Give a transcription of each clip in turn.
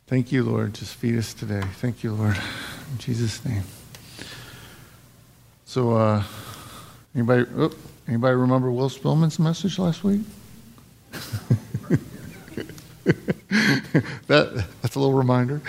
Thank you, Lord. Just feed us today. Thank you, Lord. In Jesus' name. So, anybody remember Will Spillman's message last week? That's a little reminder.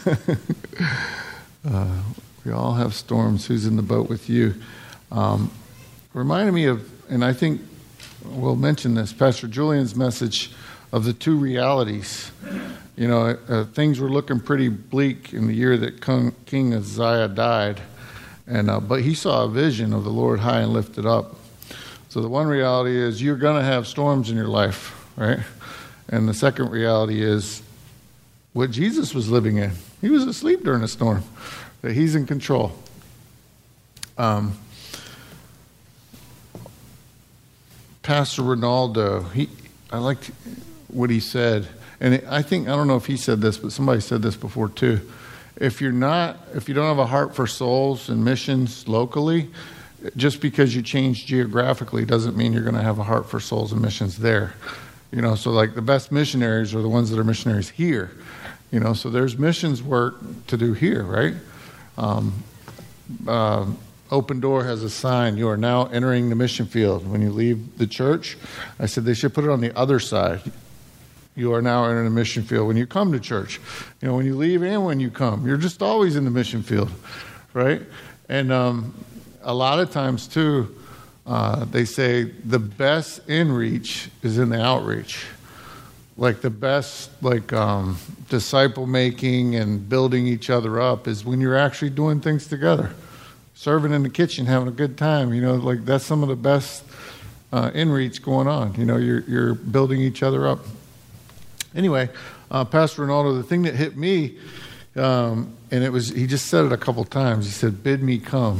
We all have storms. Who's in the boat with you? Reminded me of, and I think we'll mention this, Pastor Julian's message of the two realities. You know, things were looking pretty bleak in the year that King Uzziah died, and but he saw a vision of the Lord high and lifted up. So the one reality is you're going to have storms in your life, right? And the second reality is what Jesus was living in. He was asleep during a storm, that he's in control. Pastor Ronaldo, I liked what he said. And I don't know if he said this, but somebody said this before too. If you don't have a heart for souls and missions locally, just because you change geographically doesn't mean you're going to have a heart for souls and missions there. You know, so like the best missionaries are the ones that are missionaries here. You know, so there's missions work to do here, right? Open Door has a sign, you are now entering the mission field. When you leave the church, I said they should put it on the other side. You are now entering the mission field when you come to church. You know, when you leave and when you come. You're just always in the mission field, right? And a lot of times, too, they say the best in-reach is in the outreach. Like the best, disciple-making and building each other up is when you're actually doing things together. Serving in the kitchen, having a good time. You know, like that's some of the best in-reach going on. You know, you're building each other up. Anyway, Pastor Ronaldo, the thing that hit me, and he just said it a couple times. He said, bid me come.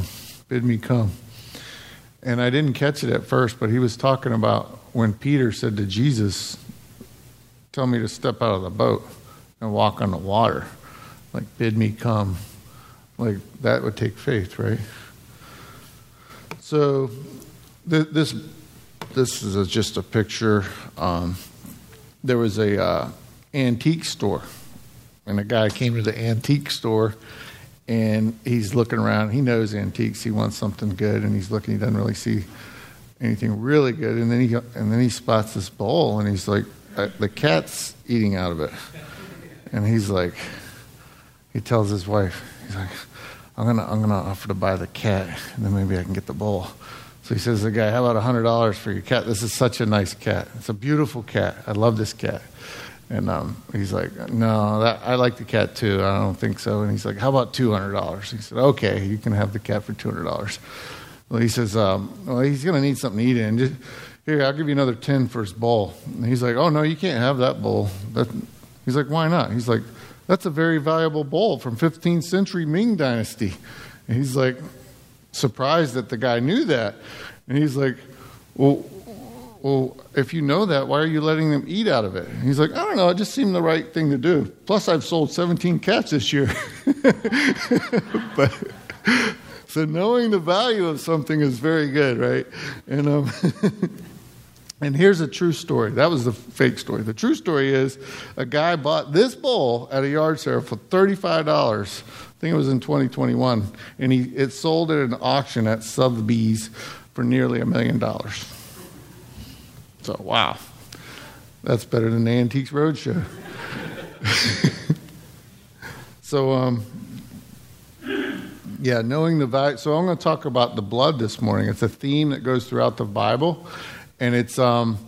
And I didn't catch it at first, but he was talking about when Peter said to Jesus, tell me to step out of the boat and walk on the water. Like, bid me come. Like, that would take faith, right? So, this is just a picture. There was a antique store, and a guy came to the antique store, and he's looking around. He knows antiques. He wants something good, and he's looking. He doesn't really see anything really good, and then he spots this bowl, and he's like, the cat's eating out of it, and he's like, he tells his wife, he's like, I'm gonna offer to buy the cat, and then maybe I can get the bowl. So he says to the guy, how about $100 for your cat? This is such a nice cat. It's a beautiful cat. I love this cat. And he's like, no, I like the cat too. I don't think so. And he's like, how about $200? He said, okay, you can have the cat for $200. Well, he says, well, he's going to need something to eat in. Just, here, I'll give you another 10 for his bowl. And he's like, oh, no, you can't have that bowl. He's like, why not? He's like, that's a very valuable bowl from 15th century Ming Dynasty. And he's like, surprised that the guy knew that. And he's like, well, if you know that, why are you letting them eat out of it? And he's like, I don't know, it just seemed the right thing to do. Plus, I've sold 17 cats this year. So knowing the value of something is very good, right? And and here's a true story. That was the fake story. The true story is a guy bought this bowl at a yard sale for $35. I think it was in 2021, and it sold at an auction at Sotheby's for nearly $1 million. So, wow. That's better than the Antiques Roadshow. So, knowing the value. So I'm going to talk about the blood this morning. It's a theme that goes throughout the Bible, and it's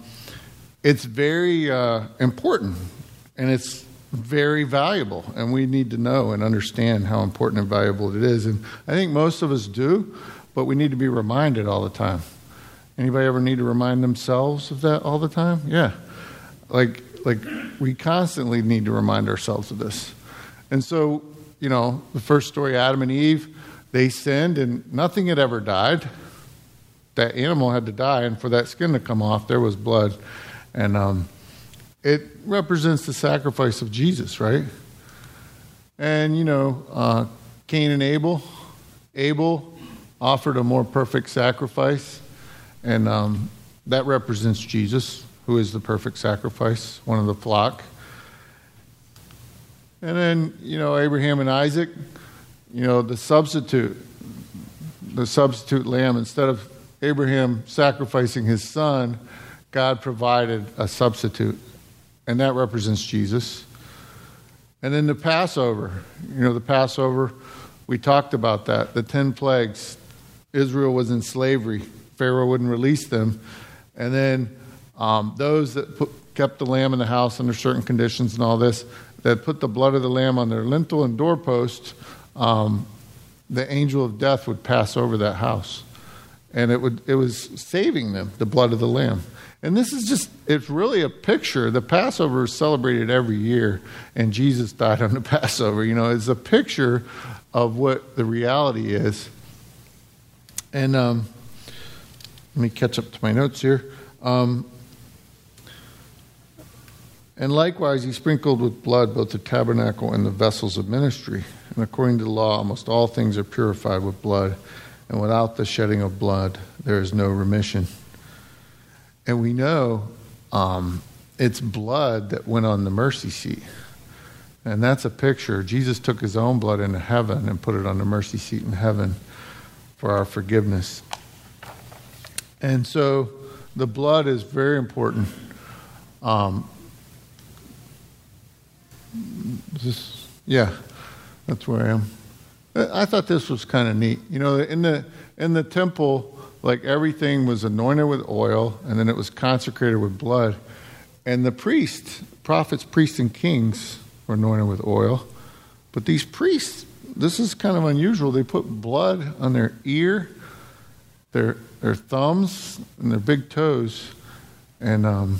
very important, and it's very valuable, and we need to know and understand how important and valuable it is. And I think most of us do, but we need to be reminded all the time. Anybody ever need to remind themselves of that all the time? Yeah. Like we constantly need to remind ourselves of this. And so, you know, the first story, Adam and Eve, they sinned and nothing had ever died. That animal had to die, and for that skin to come off, there was blood. And it represents the sacrifice of Jesus, right? And, you know, Cain and Abel. Abel offered a more perfect sacrifice, and that represents Jesus, who is the perfect sacrifice, one of the flock. And then, Abraham and Isaac, the substitute lamb. Instead of Abraham sacrificing his son, God provided a substitute. And that represents Jesus. And then the Passover. The Passover, we talked about that. The 10 plagues. Israel was in slavery. Pharaoh wouldn't release them. And then those that kept the lamb in the house under certain conditions and all this, that put the blood of the lamb on their lintel and doorpost, the angel of death would pass over that house. And it was saving them, the blood of the lamb. And this is it's really a picture. The Passover is celebrated every year, and Jesus died on the Passover. It's a picture of what the reality is. And let me catch up to my notes here. And likewise, he sprinkled with blood both the tabernacle and the vessels of ministry. And according to the law, almost all things are purified with blood. And without the shedding of blood, there is no remission. And we know it's blood that went on the mercy seat. And that's a picture. Jesus took his own blood into heaven and put it on the mercy seat in heaven for our forgiveness. And so the blood is very important. That's where I am. I thought this was kind of neat. In the temple, like everything was anointed with oil, and then it was consecrated with blood. And the prophets, priests, and kings were anointed with oil. But these priests, this is kind of unusual. They put blood on their ear, their thumbs, and their big toes. And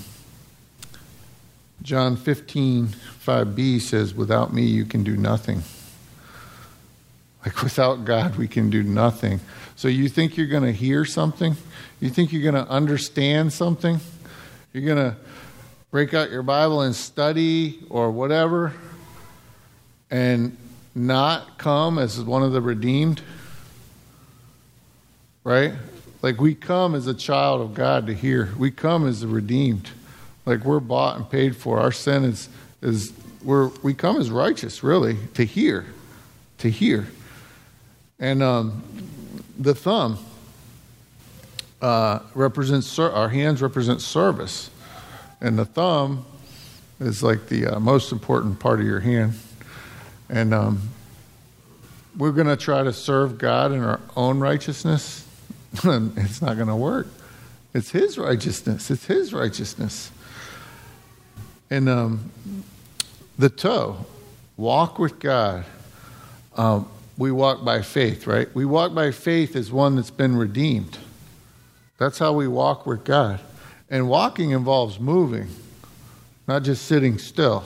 John 15:5b says, "Without me you can do nothing." Like without God we can do nothing. So you think you're going to hear something? You think you're going to understand something? You're going to break out your Bible and study or whatever and not come as one of the redeemed? Right? Like we come as a child of God to hear. We come as the redeemed. Like we're bought and paid for. Our sin is we come as righteous, really, to hear. To hear. And the thumb represents, our hands represent service. And the thumb is like the most important part of your hand. And we're going to try to serve God in our own righteousness. It's not going to work. It's His righteousness. It's His righteousness. And the toe, walk with God. We walk by faith, right? We walk by faith as one that's been redeemed. That's how we walk with God. And walking involves moving, not just sitting still.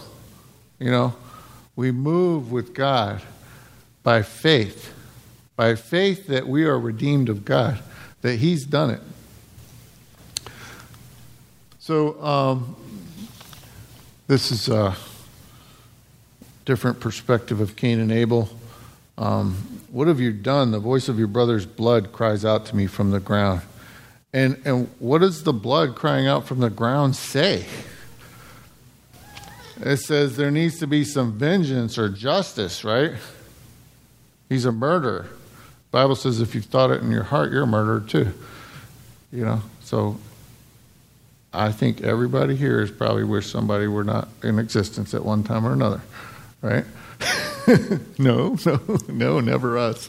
We move with God by faith. By faith that we are redeemed of God, that He's done it. So this is a different perspective of Cain and Abel. What have you done? The voice of your brother's blood cries out to me from the ground. And what does the blood crying out from the ground say? It says there needs to be some vengeance or justice, right? He's a murderer. The Bible says if you've thought it in your heart, you're a murderer too. So I think everybody here is probably wish somebody were not in existence at one time or another, right? No, never us.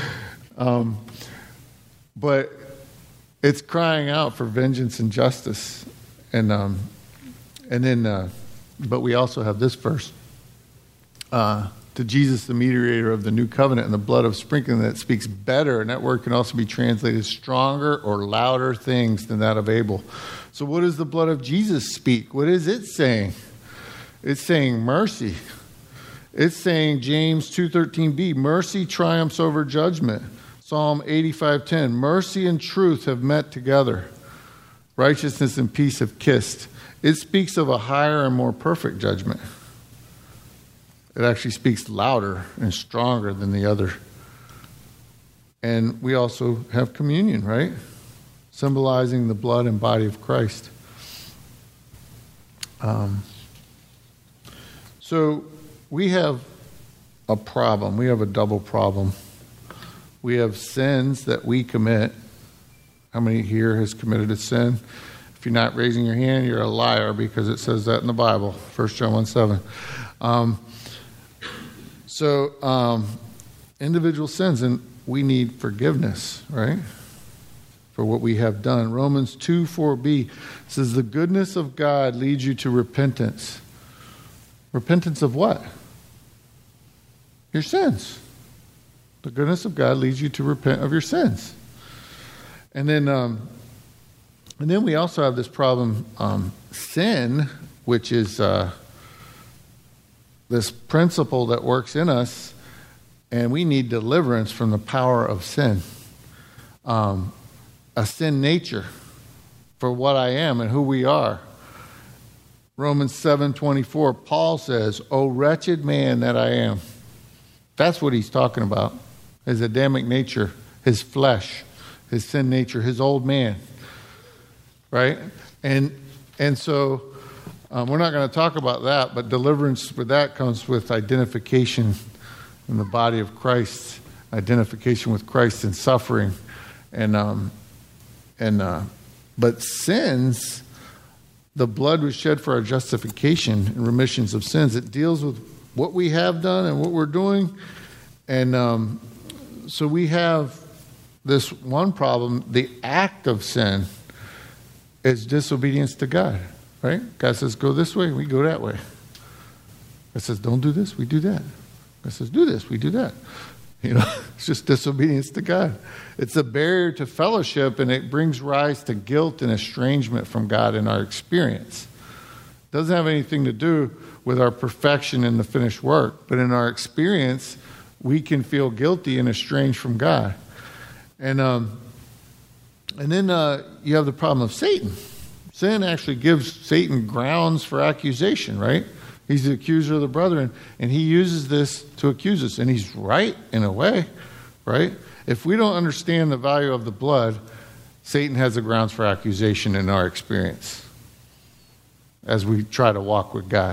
But it's crying out for vengeance and justice, and then, but we also have this verse to Jesus, the mediator of the new covenant, and the blood of sprinkling that speaks better, and that word can also be translated stronger or louder things than that of Abel. So, what does the blood of Jesus speak? What is it saying? It's saying mercy. It's saying James 2:13b, mercy triumphs over judgment. Psalm 85:10, mercy and truth have met together. Righteousness and peace have kissed. It speaks of a higher and more perfect judgment. It actually speaks louder and stronger than the other. And we also have communion, right? Symbolizing the blood and body of Christ. So we have a problem. We have a double problem. We have sins that we commit. How many here has committed a sin? If you're not raising your hand, you're a liar, because it says that in the Bible, 1 John 1:7. Individual sins, and we need forgiveness, right, for what we have done. Romans 2:4b says, the goodness of God leads you to repentance. Repentance of what? Your sins. The goodness of God leads you to repent of your sins. And then we also have this problem, sin, which is this principle that works in us, and we need deliverance from the power of sin. A sin nature for what I am and who we are. Romans 7:24, Paul says, "O wretched man that I am." That's what he's talking about. His Adamic nature, his flesh, his sin nature, his old man. Right? And so we're not going to talk about that, but deliverance for that comes with identification in the body of Christ, identification with Christ in suffering. But sins, the blood was shed for our justification and remissions of sins. It deals with what we have done and what we're doing. And so we have this one problem. The act of sin is disobedience to God, right? God says, go this way, we go that way. God says, don't do this, we do that. God says, do this, we do that. It's just disobedience to God. It's a barrier to fellowship, and it brings rise to guilt and estrangement from God in our experience. It doesn't have anything to do with our perfection in the finished work, but in our experience, we can feel guilty and estranged from God. And then you have the problem of Satan. Sin actually gives Satan grounds for accusation, right? He's the accuser of the brethren, and he uses this to accuse us. And he's right in a way, right? If we don't understand the value of the blood, Satan has the grounds for accusation in our experience as we try to walk with God.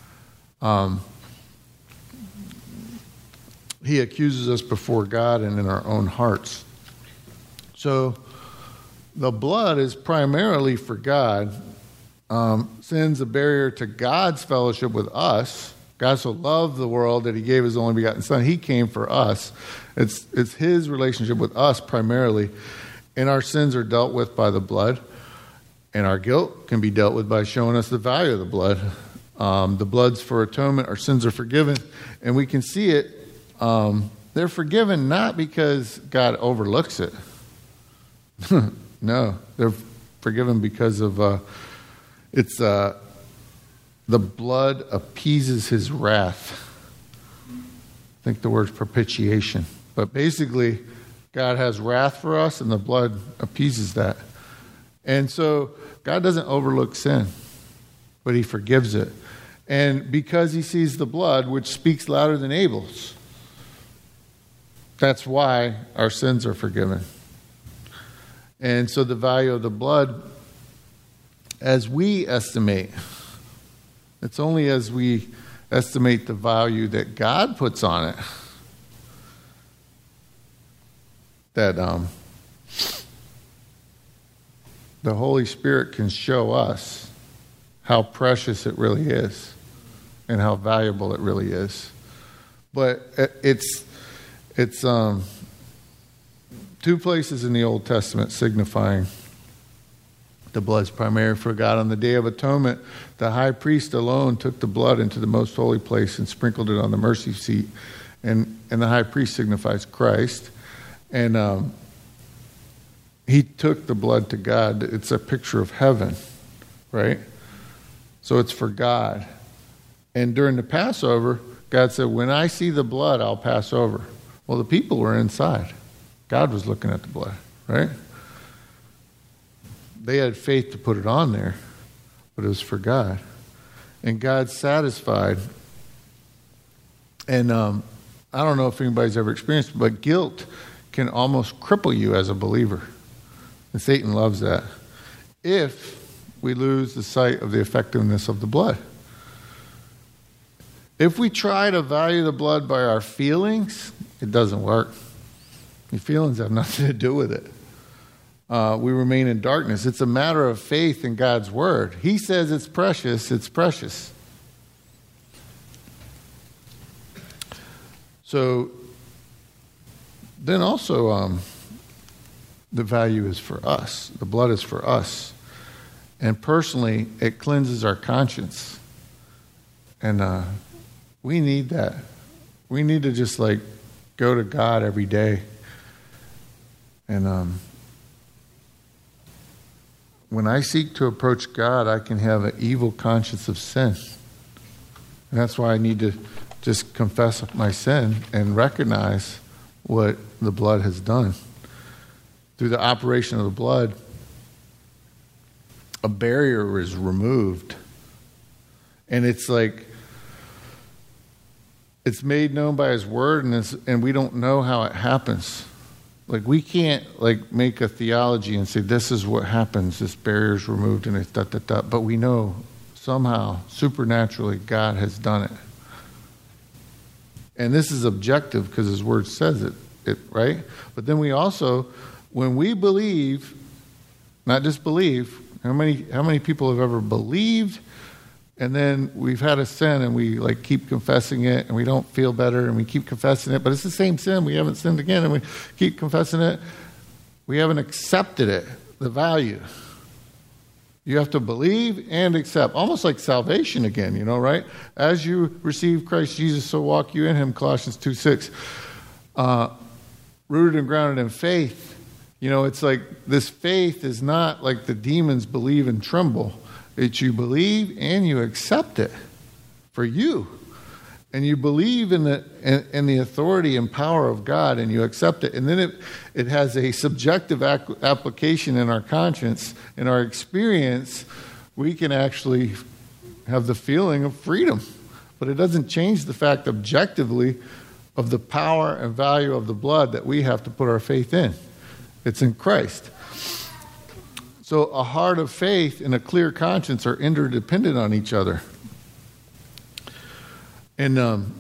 He accuses us before God and in our own hearts. So the blood is primarily for God. Sin's a barrier to God's fellowship with us. God so loved the world that he gave his only begotten Son. He came for us. It's his relationship with us primarily. And our sins are dealt with by the blood. And our guilt can be dealt with by showing us the value of the blood. The blood's for atonement. Our sins are forgiven. And we can see it. They're forgiven not because God overlooks it. No, they're forgiven because of the blood appeases his wrath. I think the word's propitiation. But basically, God has wrath for us, and the blood appeases that. And so God doesn't overlook sin, but he forgives it. And because he sees the blood, which speaks louder than Abel's, that's why our sins are forgiven. And so the value of the blood, as we estimate, it's only as we estimate the value that God puts on it that the Holy Spirit can show us how precious it really is and how valuable it really is. But it's two places in the Old Testament signifying the blood's primary for God. On the Day of Atonement, the high priest alone took the blood into the most holy place and sprinkled it on the mercy seat. And the high priest signifies Christ. And he took the blood to God. It's a picture of heaven, right? So it's for God. And during the Passover, God said, when I see the blood, I'll pass over. Well, the people were inside. God was looking at the blood, right? They had faith to put it on there, but it was for God. And God's satisfied. And I don't know if anybody's ever experienced it, but guilt can almost cripple you as a believer. And Satan loves that. If we lose the sight of the effectiveness of the blood. If we try to value the blood by our feelings, it doesn't work. Your feelings have nothing to do with it. We remain in darkness. It's a matter of faith in God's word. He says it's precious, it's precious. So then also the value is for us. The blood is for us. And personally, it cleanses our conscience. And we need that. We need to just like go to God every day. And when I seek to approach God, I can have an evil conscience of sin. And that's why I need to just confess my sin and recognize what the blood has done. Through the operation of the blood, a barrier is removed. And it's like, it's made known by His Word, and we don't know how it happens. Like, we can't like make a theology and say this is what happens. This barrier is removed and it's da-da-da. But we know somehow, supernaturally, God has done it. And this is objective because His Word says it, right? But then we also, when we believe, not just believe, how many people have ever believed and then we've had a sin and we like keep confessing it and we don't feel better and we keep confessing it, but it's the same sin. We haven't sinned again and we keep confessing it. We haven't accepted it, the value. You have to believe and accept, almost like salvation again, right? As you receive Christ Jesus, so walk you in Him, Colossians 2:6. Rooted and grounded in faith. It's like this faith is not like the demons believe and tremble. It's you believe and you accept it for you. And you believe in the authority and power of God and you accept it. And then it has a subjective application in our conscience, in our experience. We can actually have the feeling of freedom. But it doesn't change the fact objectively of the power and value of the blood that we have to put our faith in. It's in Christ. So a heart of faith and a clear conscience are interdependent on each other. And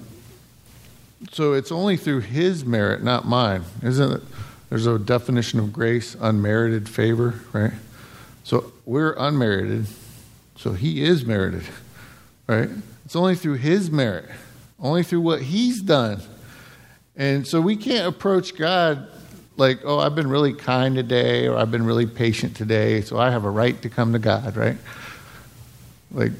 so it's only through His merit, not mine. Isn't it? There's a definition of grace, unmerited favor, right? So we're unmerited, so He is merited, right? It's only through His merit, only through what He's done. And so we can't approach God like, oh, I've been really kind today, or I've been really patient today, so I have a right to come to God, right? Like,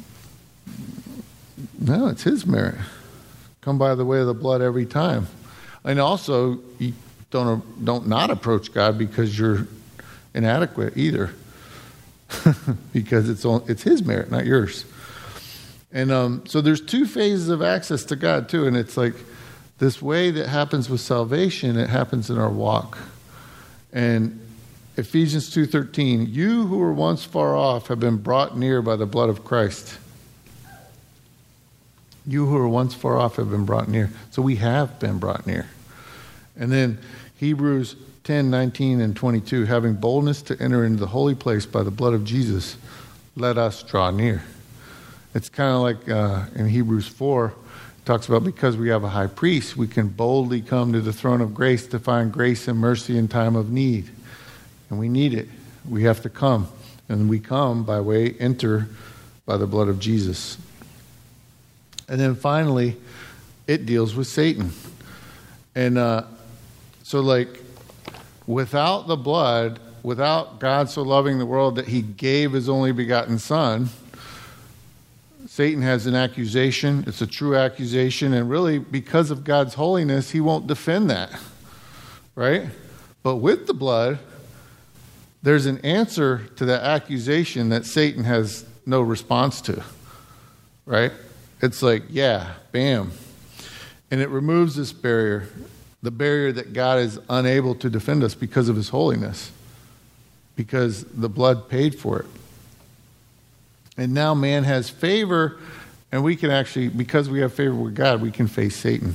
no, it's His merit. Come by the way of the blood every time. And also, you don't not approach God because you're inadequate either. Because it's His merit, not yours. And so there's two phases of access to God, too, and it's like, this way that happens with salvation, it happens in our walk. And Ephesians 2:13, you who were once far off have been brought near by the blood of Christ. You who were once far off have been brought near. So we have been brought near. And then Hebrews 10:19 and 22, having boldness to enter into the holy place by the blood of Jesus, let us draw near. It's kind of like in Hebrews 4, talks about because we have a high priest, we can boldly come to the throne of grace to find grace and mercy in time of need. And we need it. We have to come. And we come enter by the blood of Jesus. And then finally, it deals with Satan. And so like, without the blood, without God so loving the world that He gave His only begotten Son, Satan has an accusation. It's a true accusation. And really, because of God's holiness, He won't defend that. Right? But with the blood, there's an answer to that accusation that Satan has no response to. Right? It's like, yeah, bam. And it removes this barrier, the barrier that God is unable to defend us because of His holiness. Because the blood paid for it. And now man has favor, and we can actually, because we have favor with God, we can face Satan.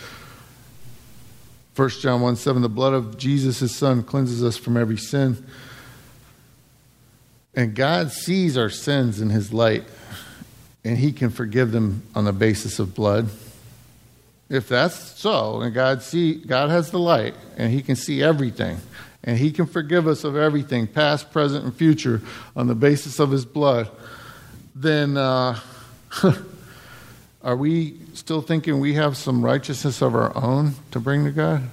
1 John 1:7, the blood of Jesus, His Son, cleanses us from every sin. And God sees our sins in His light. and he can forgive them on the basis of blood. If that's so, and God has the light, and he can see everything, and he can forgive us of everything, past, present, and future, on the basis of his blood, then are we still thinking we have some righteousness of our own to bring to God?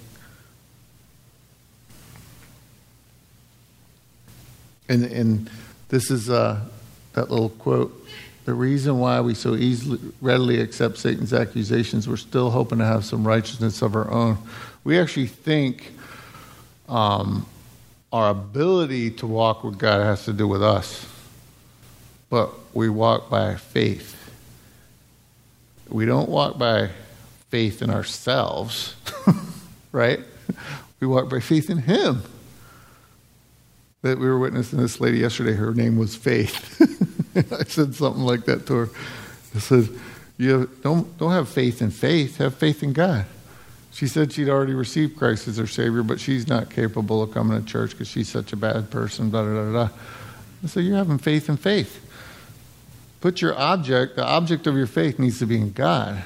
And this is that little quote. The reason why we so readily accept Satan's accusations, we're still hoping to have some righteousness of our own. We actually think our ability to walk with God has to do with us. But we walk by faith. We don't walk by faith in ourselves, right? We walk by faith in him. That we were witnessing this lady yesterday, her name was Faith. I said something like that to her. I said, don't have faith in faith, have faith in God. She said she'd already received Christ as her Savior, but she's not capable of coming to church because she's such a bad person, blah, blah, blah, blah. I said, you're having faith in faith. Put the object of your faith needs to be in God.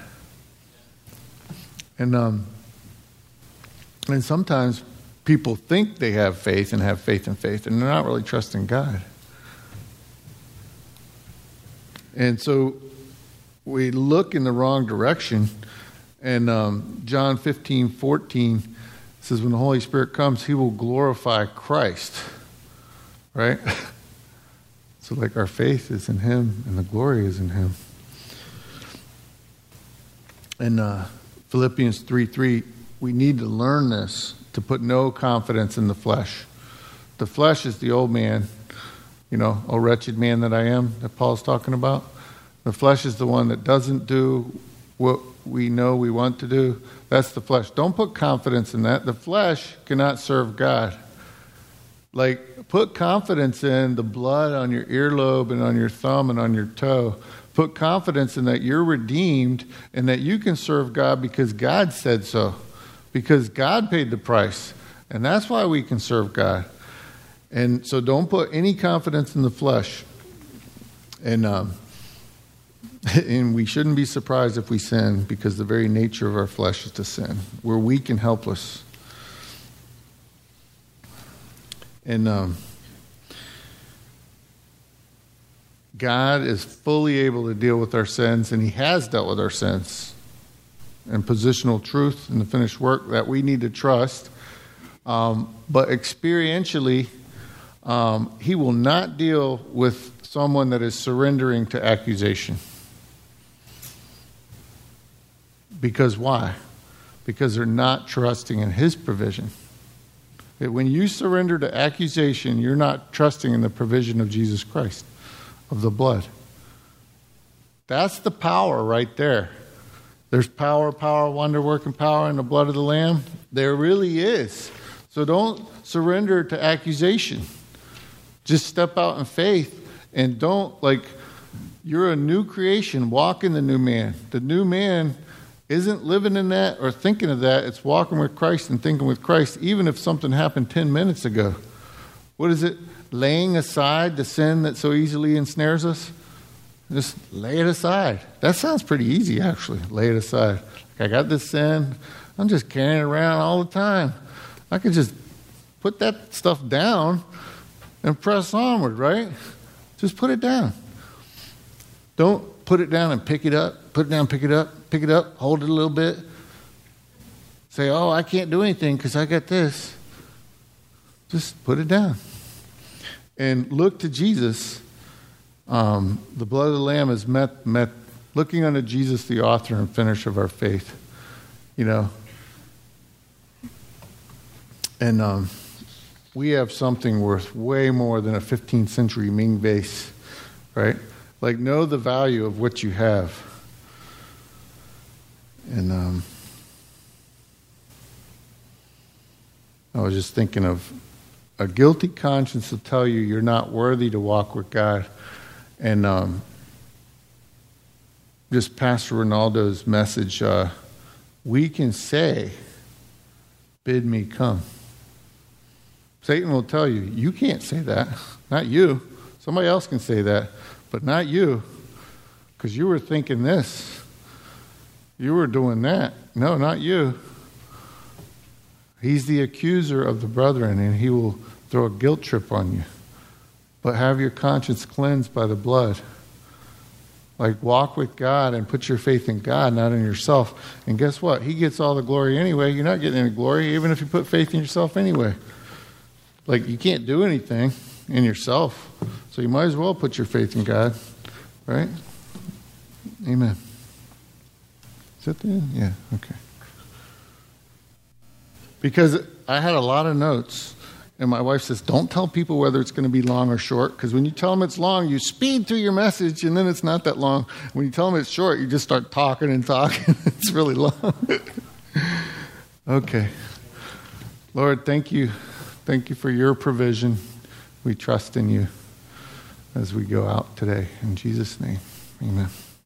And sometimes people think they have faith in faith, and they're not really trusting God. And so we look in the wrong direction. And John 15:14 says, when the Holy Spirit comes, he will glorify Christ. Right? So like our faith is in him and the glory is in him. And Philippians 3:3, we need to learn this, to put no confidence in the flesh. The flesh is the old man, oh wretched man that I am, that Paul's talking about. The flesh is the one that doesn't do what we know we want to do. That's the flesh. Don't put confidence in that. The flesh cannot serve God. Put confidence in the blood on your earlobe and on your thumb and on your toe. Put confidence in that you're redeemed and that you can serve God because God said so. Because God paid the price. And that's why we can serve God. And so don't put any confidence in the flesh. And we shouldn't be surprised if we sin, because the very nature of our flesh is to sin. We're weak and helpless. And God is fully able to deal with our sins, and he has dealt with our sins. And positional truth and the finished work that we need to trust. But experientially, he will not deal with someone that is surrendering to accusation. Because why? Because they're not trusting in his provision. When you surrender to accusation, you're not trusting in the provision of Jesus Christ, of the blood. That's the power right there. There's power, wonder-working power in the blood of the Lamb. There really is. So don't surrender to accusation. Just step out in faith and don't, you're a new creation. Walk in the new man. The new man isn't living in that or thinking of that. It's walking with Christ and thinking with Christ, even if something happened 10 minutes ago. What is it? Laying aside the sin that so easily ensnares us? Just lay it aside. That sounds pretty easy, actually. Lay it aside. I got this sin. I'm just carrying it around all the time. I could just put that stuff down and press onward, right? Just put it down. Don't put it down and pick it up. Put it down, pick it up, hold it a little bit. Say, oh, I can't do anything because I got this. Just put it down. And look to Jesus. The blood of the Lamb is met looking unto Jesus, the author and finisher of our faith. And we have something worth way more than a 15th century Ming vase, right? Know the value of what you have. And I was just thinking of a guilty conscience will tell you you're not worthy to walk with God. And just Pastor Ronaldo's message, we can say, bid me come. Satan will tell you, you can't say that. Not you. Somebody else can say that, but not you. because you were thinking this. You were doing that. No, not you. He's the accuser of the brethren, and he will throw a guilt trip on you. But have your conscience cleansed by the blood. Like, walk with God and put your faith in God, not in yourself. And guess what? He gets all the glory anyway. You're not getting any glory, even if you put faith in yourself anyway. Like, you can't do anything in yourself. So you might as well put your faith in God. Right? Amen. Is that the end? Yeah, okay. Because I had a lot of notes. And my wife says, don't tell people whether it's going to be long or short, because when you tell them it's long, you speed through your message, and then it's not that long. When you tell them it's short, you just start talking and talking. It's really long. Okay. Lord, thank you. Thank you for your provision. We trust in you as we go out today. In Jesus' name, amen.